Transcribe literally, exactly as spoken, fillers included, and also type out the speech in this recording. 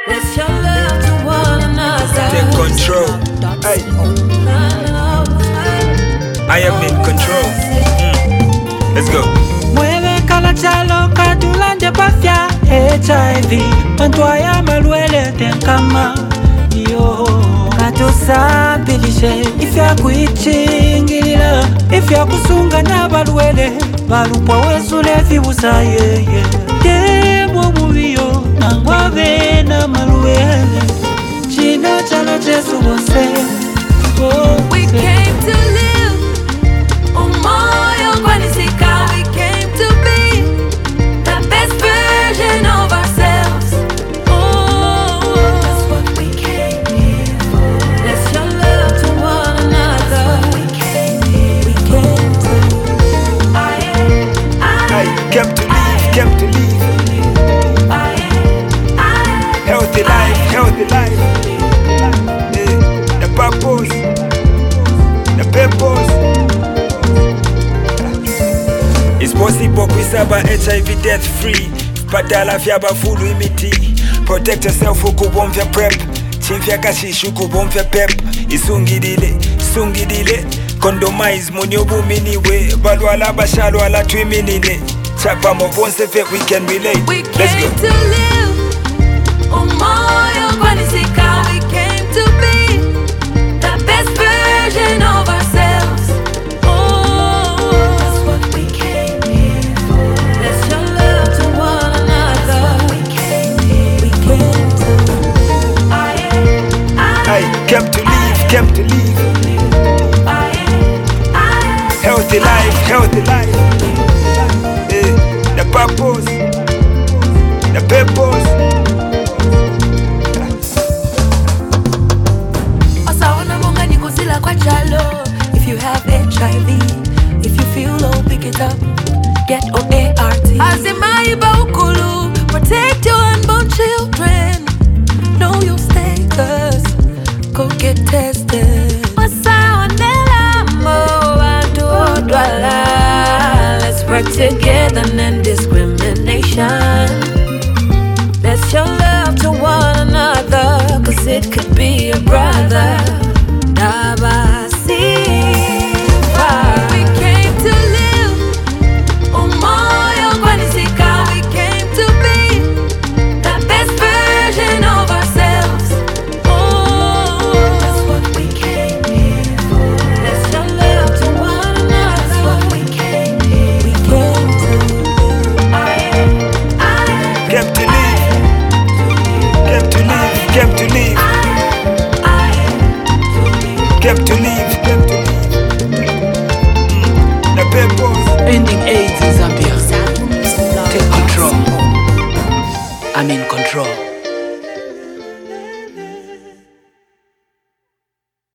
Let's show love to one another. Take control. Hey. I am in control. Mm. Let's go. Mueve kala chalo katulanje pafya H I V Mantwaya malwele tenkama Yo Katusabilishe Ifya kuichingilila Ifya kusunga na balwele Balupwa wesule vibusa yeye Demo mubiyo Nangwave na malwele China chalo jesu wose We came to live Umoyo kwanisika. We came to be the best version of ourselves. Oh, that's what we came here for. Let's show love to one another. That's what we came here. We came to I, I, I came to live, came to live. I, I, Healthy life, healthy life. Yeah. The purpose, the purpose. It's possible kwisaba H I V death free. Patala fyaba fulu imiti. Protect yourself ukubomvya prep. Chimfya kashishu ukubomvya pep. Isungidile, sungidile. Condomize munyobu miniwe. Balwala bashalwa la twiminine. Chapa mobonse fe we can relate. we Let's came go. to live. Umoyo kwanisika. We came to be the best version of ourselves. Oh, that's what we came here for. Let's show love to one another. That's what we came here. We came to I, I, I came to live, came to live. I, I, Healthy life, healthy life. Yeah. The purpose, the purpose. Osaona monga ni kuzila kwa chalo. If you have H I V, if you feel low, pick it up. Get on A R T. Azima iba ukulu. Protect your unborn children. Know your status. Go get tested. Osaonela mo bantu odwala. Let's work together and discrimination. Let's show love to one another, cause it could be a brother. Nabasifa. We came to live. Umoyo kwanisika. We came to be the best version of ourselves. Oh, that's what we came here for. Let's show love to one another. That's what we came here. We came to I, I, Came to live, came to live, came to live. Came to live, came to live. Mm. The purpose. Ending AIDS in Zambia. Take control. I'm in control.